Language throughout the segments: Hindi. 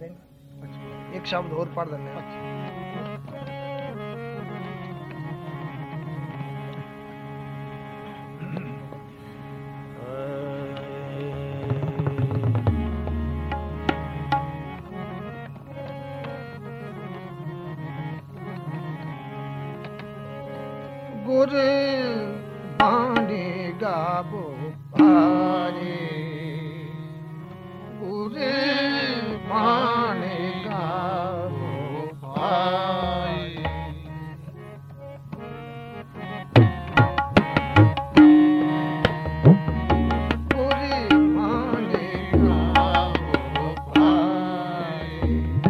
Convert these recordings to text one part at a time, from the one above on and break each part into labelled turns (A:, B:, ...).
A: एक शब्द और पढ़ देने। गुर बाणी गाबो पारे, गुर बाणी गाबो पारे। गुर बाणी गाबो पारे,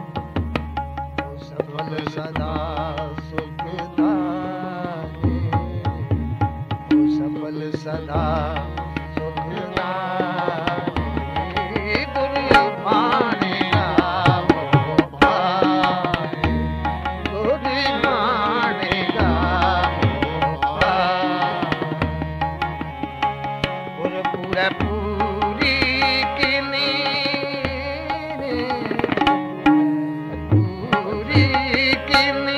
A: सफल सदा सुखदाई, सफल सदा सुखदाई। गुर बाणी गाबो पारे, गुर बाणी गाबो पारे। गुरपुर पूरी किनी, पूरी किनी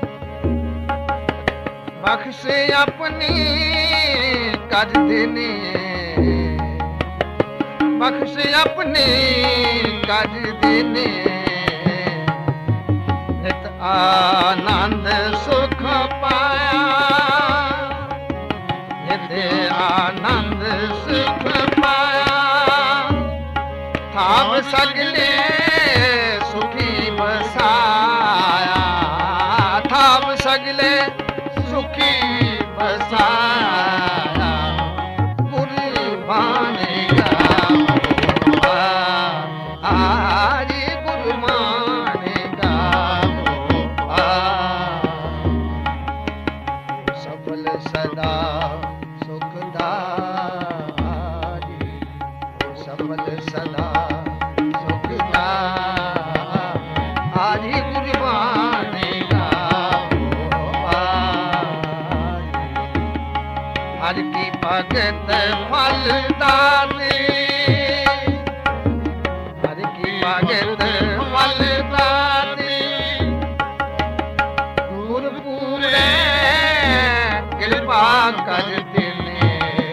A: बख्श अपनी कर देने, बख्श अपने कर देने। नित आनंद सुख पाया, नित आनंद सुख पाया। थाम सगले सुखी बसाया, थाम सगले सुखी बसाया। गुर बाणी गाबो पारे, गुर बाणी गाबो पारे। सफल सदा सुखदाई, सफल सदा सुखदाई। गुर बाणी हर की भगत फलदानी, हर की भगत फलदानी। गुरपुरे कृपा कर देने,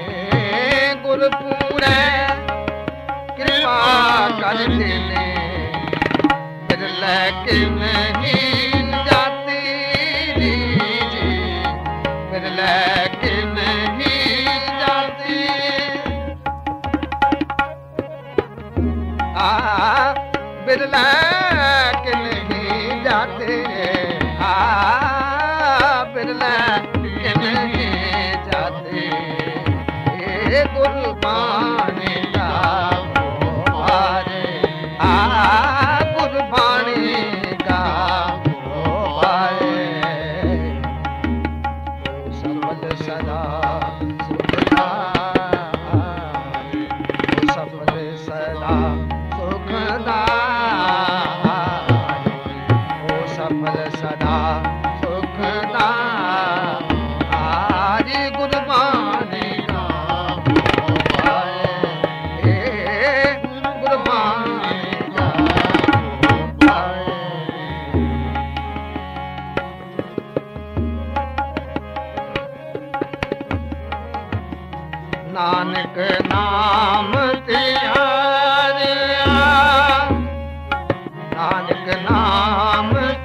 A: गुरपुरे कृपा कर देने। बिरले के नहीं जाती जी, बिरले के नहीं जाती। बिरले के नहीं जाते, बिरले के नहीं जाते। गुर बाणी गाबो पारे, गुर बाणी गाबो पारे। सफल सदा सुखदाई, सफल सदा सुखदाई। ओ सफल सदा सुखदाई। गुर बाणी गाबो पारे, गुर बाणी गाबो पारे। नानक नाम त्यारिया, नानक नाम